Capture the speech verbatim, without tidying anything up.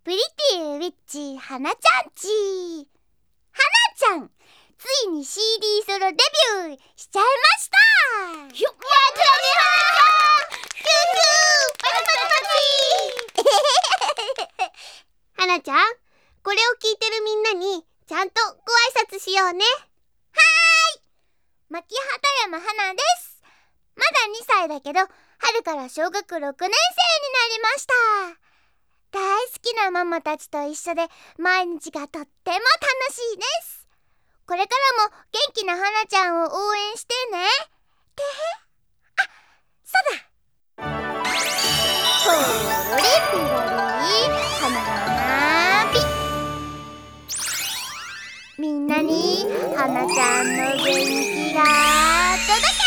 プリティウィッチはなちゃんち。はなちゃん、ついに シーディー ソロデビューしちゃいました。ひょっやったねー。キューキューパチパチパチ。はなちゃん、これを聞いてるみんなにちゃんとご挨拶しようね。はーい、牧畑山はなです。まだにさいだけど、春から小学ろくねん生になりました。大好きなママたちと一緒で毎日がとっても楽しいです。これからも元気なはなちゃんを応援してね。てへ。あ、そうだ。ポロリピロリはなび。みんなにはなちゃんの元気が届く